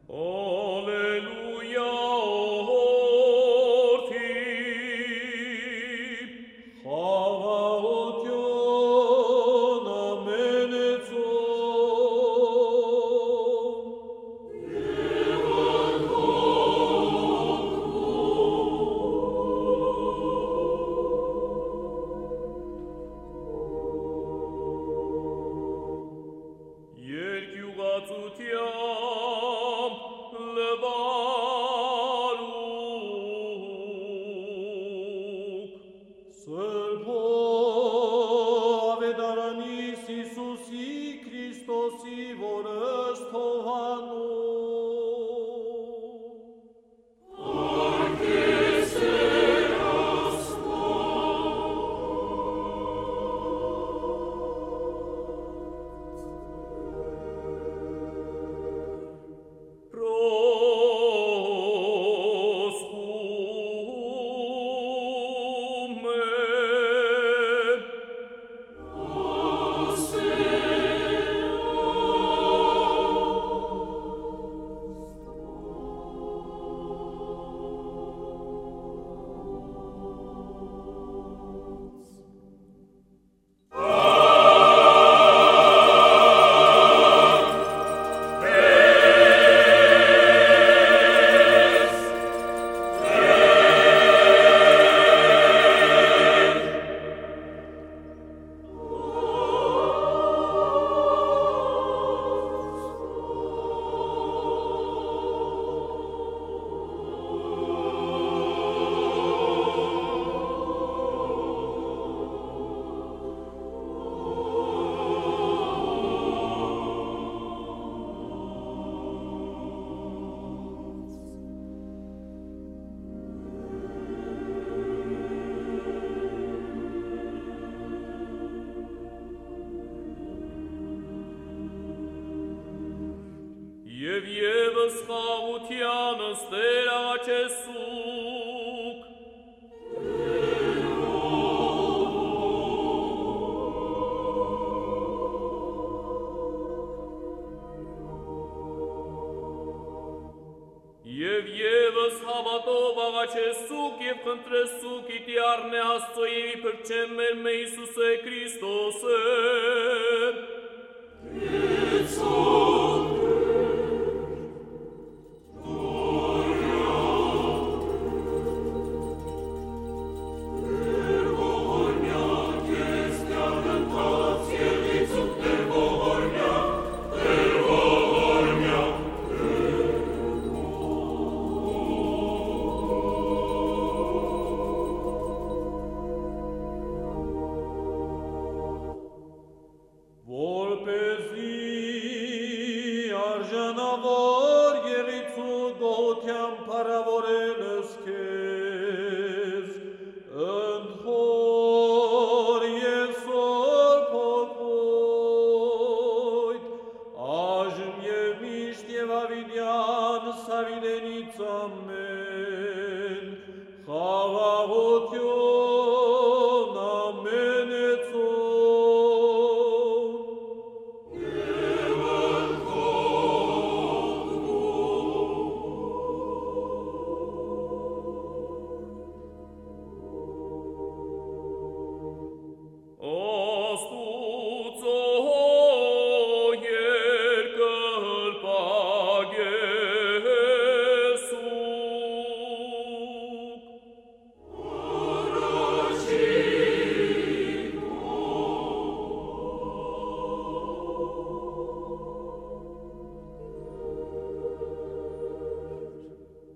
Alleluia, orti. Chavaotion, amen et Ierciugatutiam levaruc. Sălpo avedaranis Iisus I Christos I vorăstovanu. Եվ ևս խաղությանս Տեր աղաչեսուկ, Եվ ևս հավատով աղաչեսուկ և խնդրեսուկ իտի առնե Աստծո և իբր չեմ մեր մե Իսուսե Քրիստոսը, Որպեսզի արժանավոր եղիցու գոհության փառավորելս քեզ, ընդհոր և սոր փոքրոյթ, այժմ և միշտ և ավիդյան սավիդենից ամեն։